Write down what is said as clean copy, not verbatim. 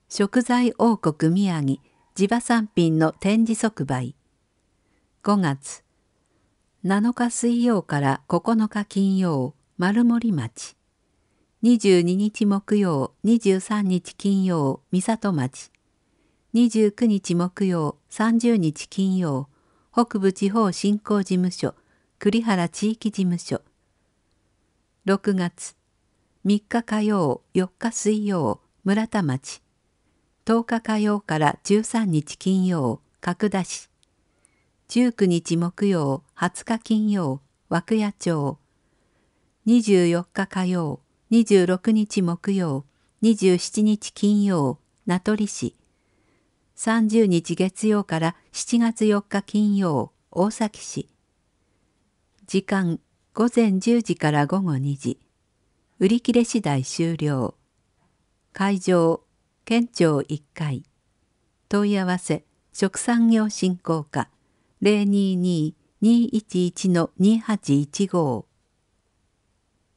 食材王国宮城地場産品の展示即売。5月7日水曜から9日金曜丸森町、22日木曜23日金曜三里町、29日木曜30日金曜北部地方振興事務所栗原地域事務所。6月3日火曜4日水曜村田町、10日火曜から13日金曜角田市、19日木曜20日金曜涌谷町、24日火曜26日木曜27日金曜名取市、30日月曜から7月4日金曜大崎市。時間午前10時から午後2時。売り切れ次第終了。会場県庁1階。問い合わせ食産業振興課 022-211-2815